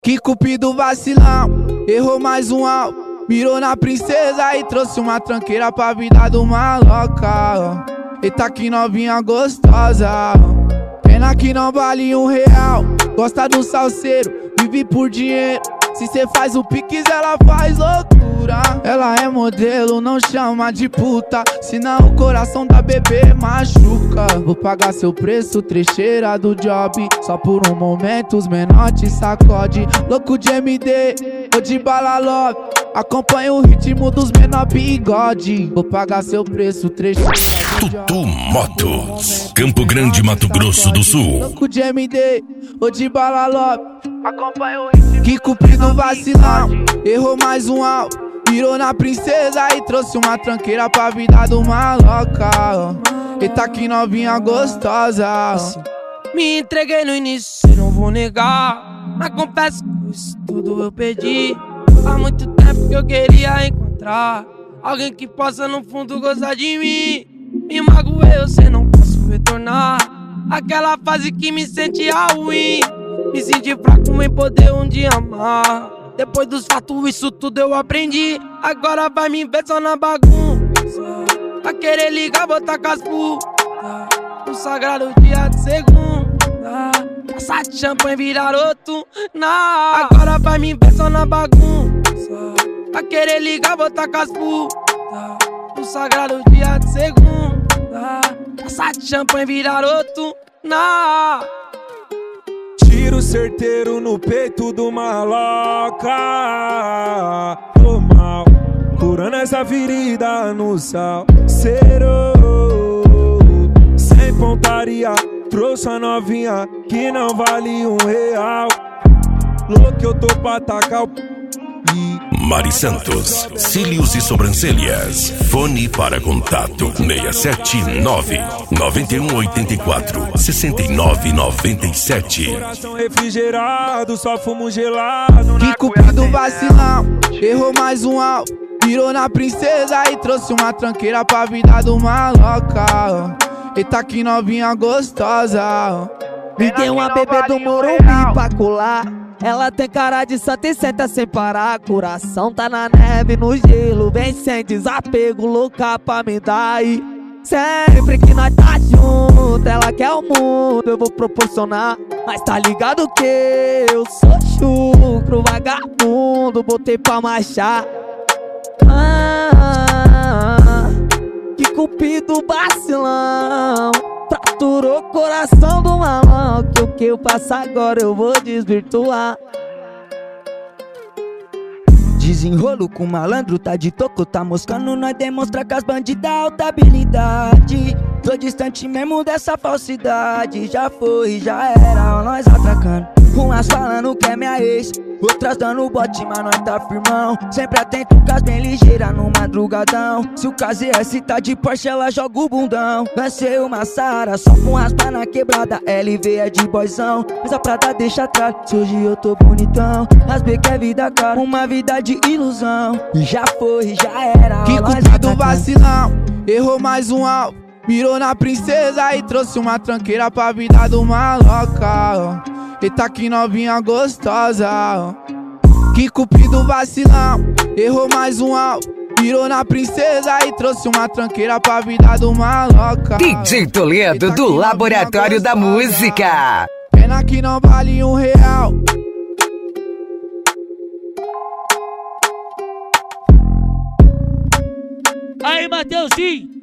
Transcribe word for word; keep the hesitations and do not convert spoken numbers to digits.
Que cupido vacilão, errou mais um alvo. Mirou na princesa e trouxe uma tranqueira pra vida do maloca. Eita que novinha gostosa, pena que não vale um real. Gosta do salseiro, vive por dinheiro. Se cê faz o piques, ela faz loucura. Ela é modelo, não chama de puta, senão o coração da bebê machuca. Vou pagar seu preço, trecheira do job. Só por um momento os menor te sacode. Louco de M D, ou de bala love, acompanha o ritmo dos menor bigode. Vou pagar seu preço, trecheira do job. Tutu Motos, Campo Grande, Mato Grosso do Sul. Louco de M D, ou de bala love, acompanha o ritmo. Que cupido vacilão, errou mais um alvo. Virou na princesa e trouxe uma tranqueira pra vida do maloca. Eita que novinha gostosa. Me entreguei no início, cê não vou negar, mas confesso que isso tudo eu perdi. Há muito tempo que eu queria encontrar alguém que possa no fundo gostar de mim. Me magoei, eu sei, não posso retornar aquela fase que me sentia ruim. Me senti fraco em poder um dia amar. Depois dos fatos isso tudo eu aprendi. Agora vai me ver só na bagunça, vai querer ligar, botar caspu no sagrado dia de segunda, passar de champanhe, virar outro na. Agora vai me ver só na bagunça, vai querer ligar, botar caspu no sagrado dia de segunda, passar de champanhe, virar outro na. Tiro certeiro no peito do maloca. Tô mal, curando essa ferida no salseiro. Sem pontaria, trouxe a novinha que não vale um real. Louco, eu tô pra atacar o Mari Santos, cílios e sobrancelhas. Fone para contato seis sete nove, nove um oito quatro, seis nove nove sete. Coração refrigerado, só fumo gelado. Que cupido vacilão, errou mais um alvo. Virou na princesa e trouxe uma tranqueira pra vida do maloca. Eita que novinha gostosa. Me deu uma bebê do Morumbi pra colar. Ela tem cara de santa e senta sem parar. Coração tá na neve, no gelo, bem sem desapego, louca pra me dar aí. Sempre que nós tá junto, ela quer o mundo, eu vou proporcionar. Mas tá ligado que eu sou chucro, vagabundo, botei pra marchar. Ah, que cupido vacilão, fraturou o coração do malão. Que o que eu faço agora eu vou desvirtuar. Desenrolo com malandro, tá de toco, tá moscando. Nós demonstra que as bandidas alta habilidade. Tô distante mesmo dessa falsidade. Já foi, já era, nós atracando. Umas falando que é minha ex, outras dando bote, mas nós tá firmão. Sempre atento com as bem ligeiras no madrugadão. Se o K Z S tá de Porsche, ela joga o bundão. Lancei uma Sara, só com raspa na quebrada. L V é de boizão, mas a prata deixa atrás. Se hoje eu tô bonitão, as B que é vida cara, uma vida de ilusão. Já foi, já era. Que cupido vacilão, errou mais um alvo. Mirou na princesa e trouxe uma tranqueira pra vida do maloca. Eita que novinha gostosa. Que cupido vacilão, errou mais um alvo. Virou na princesa e trouxe uma tranqueira pra vida do maloca. D J Toledo do Laboratório da Música. Pena que não vale um real. Aí, Mateuzinho,